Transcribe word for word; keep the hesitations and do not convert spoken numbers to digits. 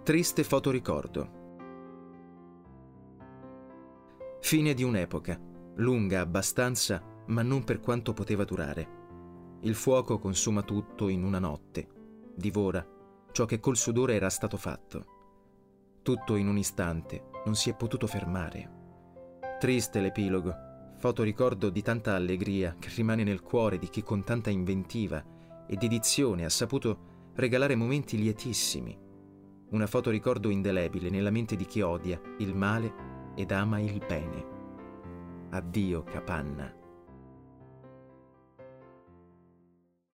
Triste fotoricordo. Fine di un'epoca, lunga abbastanza, ma non per quanto poteva durare. Il fuoco consuma tutto in una notte, divora ciò che col sudore era stato fatto. Tutto in un istante, non si è potuto fermare. Triste l'epilogo, fotoricordo di tanta allegria che rimane nel cuore di chi con tanta inventiva e dedizione ha saputo regalare momenti lietissimi. Una fotoricordo indelebile nella mente di chi odia il male ed ama il bene. Addio Capanna.